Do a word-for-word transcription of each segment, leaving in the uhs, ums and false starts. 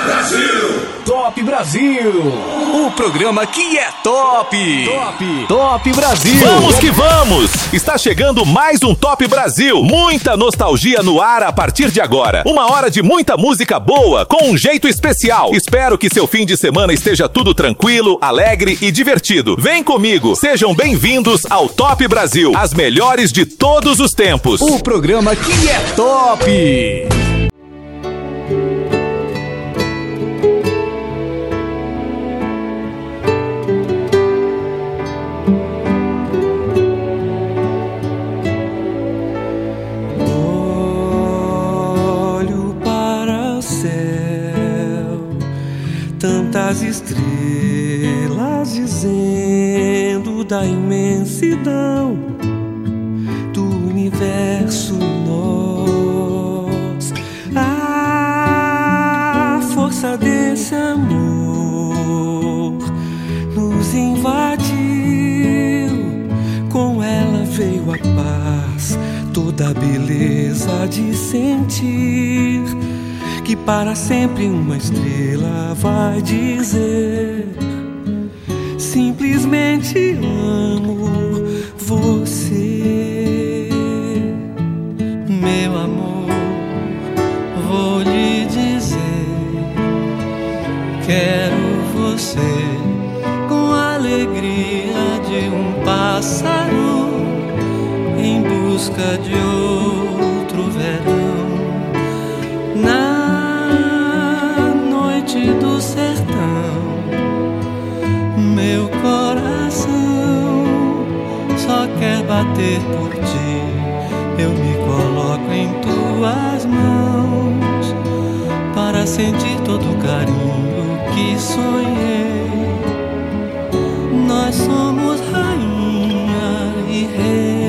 Brasil! Top Brasil! O programa que é top! Top! Top Brasil! Vamos que vamos! Está chegando mais um Top Brasil. Muita nostalgia no ar a partir de agora. Uma hora de muita música boa, com um jeito especial. Espero que seu fim de semana esteja tudo tranquilo, alegre e divertido. Vem comigo, sejam bem-vindos ao Top Brasil. As melhores de todos os tempos. O programa que é top! Tantas estrelas dizendo da imensidão do universo nós. A força desse amor nos invadiu, com ela veio a paz, toda a beleza de sentir que para sempre uma estrela vai dizer: simplesmente amo você. Meu amor, vou lhe dizer, quero você com a alegria de um pássaro em busca de outro verão. Na do sertão, meu coração só quer bater por ti. Eu me coloco em tuas mãos para sentir todo o carinho que sonhei. Nós somos rainha e rei.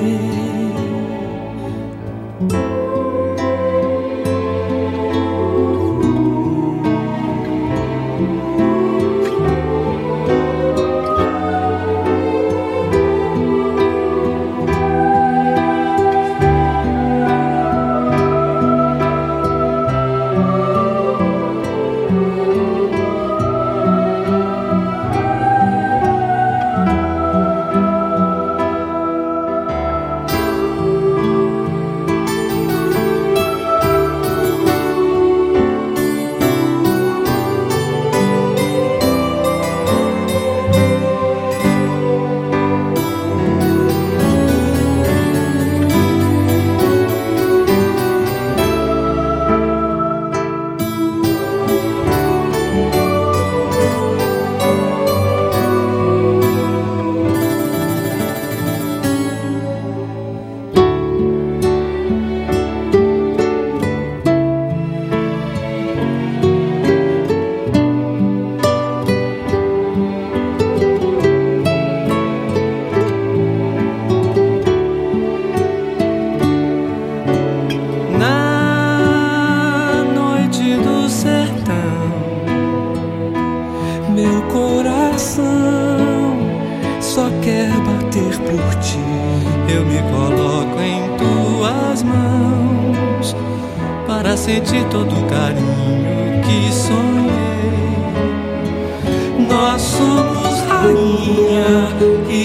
Sentir todo o carinho que sonhei. Nós somos rainha e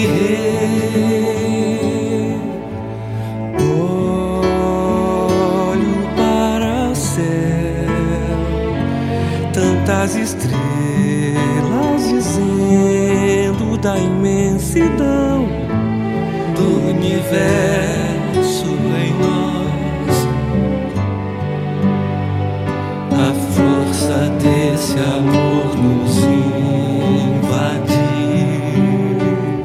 rei. Olho para o céu, tantas estrelas dizendo da imensidão do universo em nós. A força desse amor nos invadiu.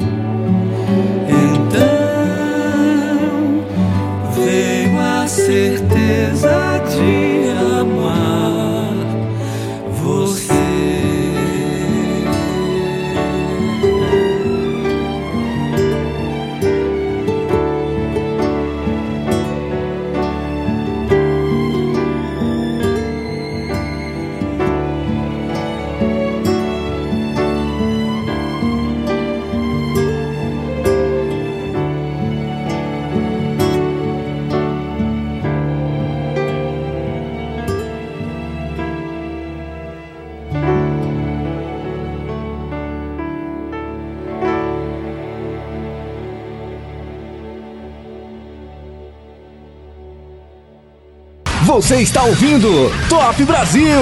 Então veio a certeza de amar você. Você está ouvindo Top Brasil.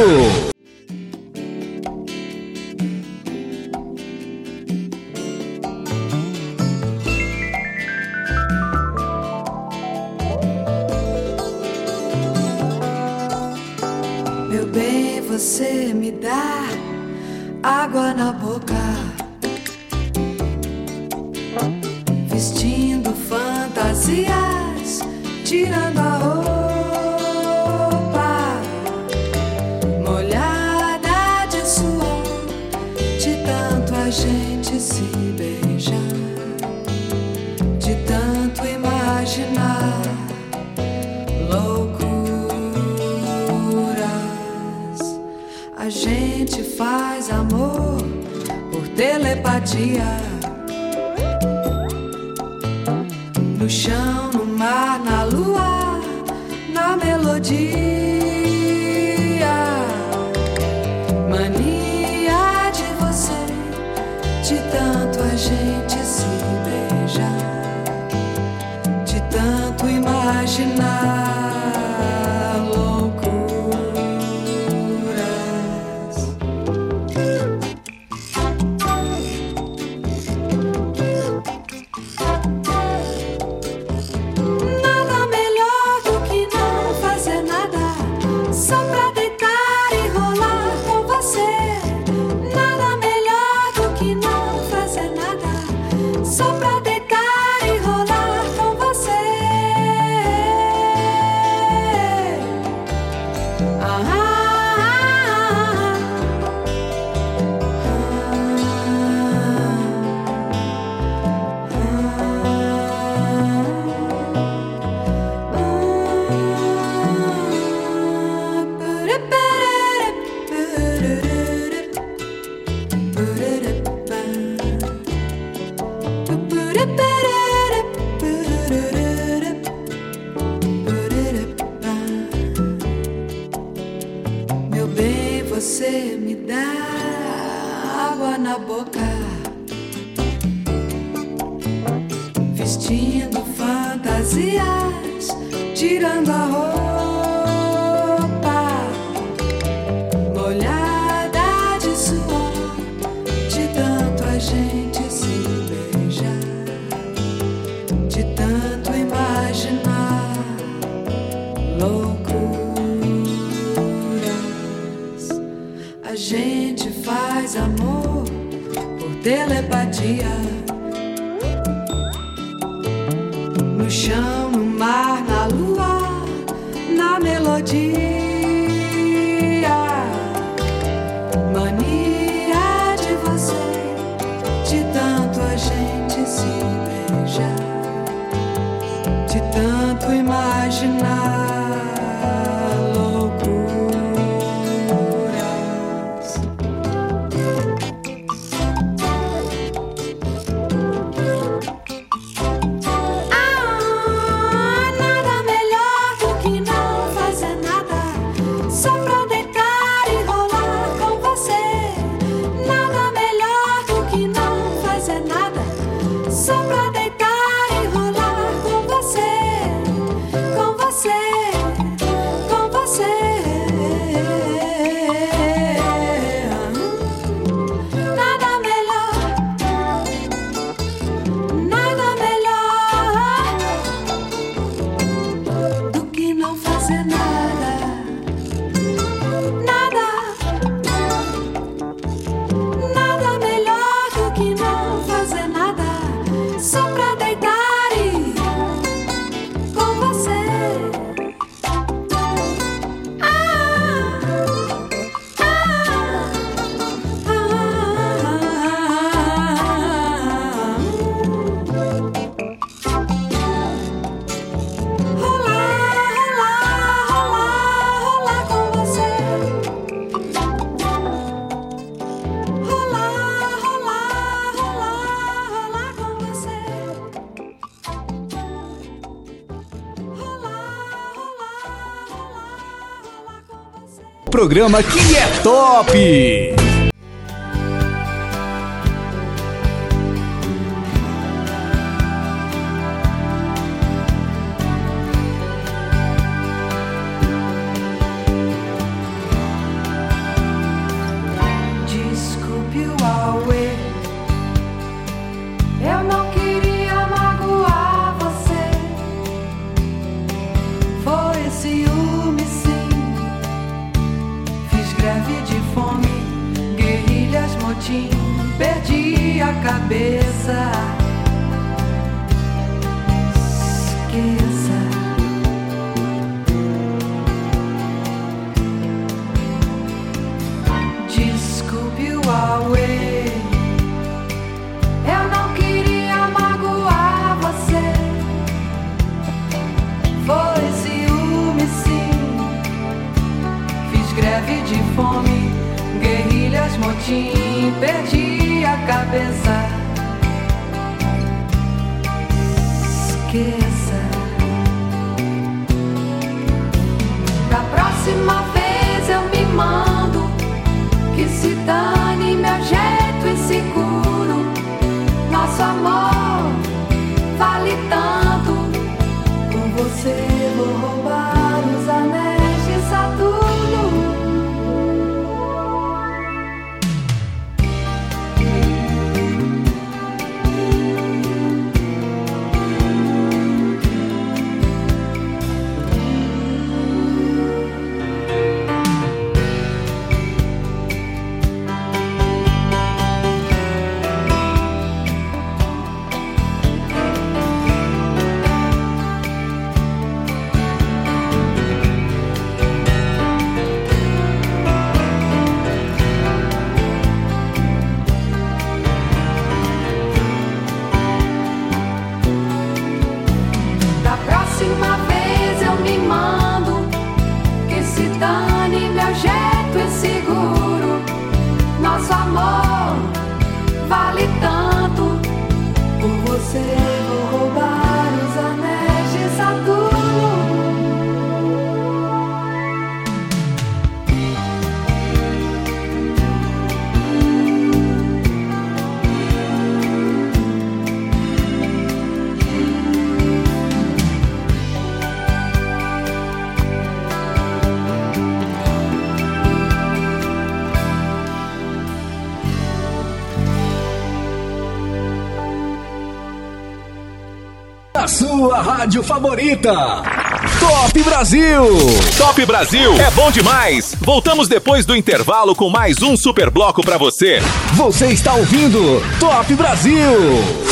Meu bem, você me dá água na boca, vestindo fantasias, tirando a roupa, molhada de suor, de tanto a gente se beijar, de tanto imaginar loucuras. A gente faz amor por telepatia, no chão, no mar, na lua, na melodia. Mania de você, de tanto a gente se beijar, de tanto imaginar loucuras. Nada melhor do que não fazer nada, só pra deitar e rolar com você. Nada melhor do que não fazer nada, só pra deitar e rolar com você. Ah, ah, meu bem, você me dá água na boca, vestindo fantasias, tirando a roupa, molhada de suor, de tanto a gente se beijar, de tanto imaginar loucuras. A gente faz amor por telepatia, no chão, no mar, na lua, na melodia. Mania de você, de tanto a gente se beijar, de tanto imaginar loucuras. Ah, nada melhor do que não fazer nada, só pra deitar e rolar com você. Nada melhor do que não fazer nada, só pra deitar e rolar com você. Com você, com você. Nada melhor, nada melhor do que não fazer nada. Nada, nada melhor do que não fazer nada, só pra deitar e com você. Ah, ah, ah, rolar, rolar, rolar, rolar com você. Rolar, rolar, rolar, rolar com você. Rolar, rolar, rolar, rolar com você. Programa que é top. greve de fome, guerrilhas, motim, perdi a cabeça. Esqueça. Desculpe o auê, eu não queria magoar você. Foi ciúme, sim. Fiz greve de fome, guerrilhas, motim, perdi a cabeça. Esqueça. Da próxima vez eu me mando, que se dane meu jeito inseguro. Nosso amor vale tanto. Com você vou roubar os anéis de Saturno. Nosso amor vale tanto. Por você vou roubar os anéis de Saturno. A sua rádio favorita. Top Brasil. Top Brasil é bom demais. Voltamos depois do intervalo com mais um super bloco pra você. Você está ouvindo Top Brasil.